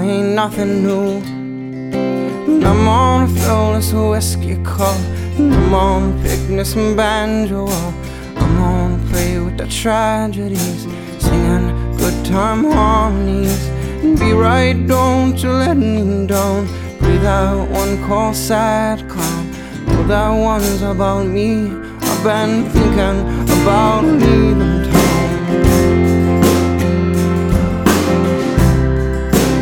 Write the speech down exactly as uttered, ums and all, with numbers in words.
ain't nothing new. And I'm gonna fill this whiskey cup, and I'm gonna pick me some banjo up. I'm gonna play with the tragedies, singing good time harmonies. And be right, don't you let me down. Play that one called Sad Clown. Oh, that one's about me. I've been thinking about leaving town.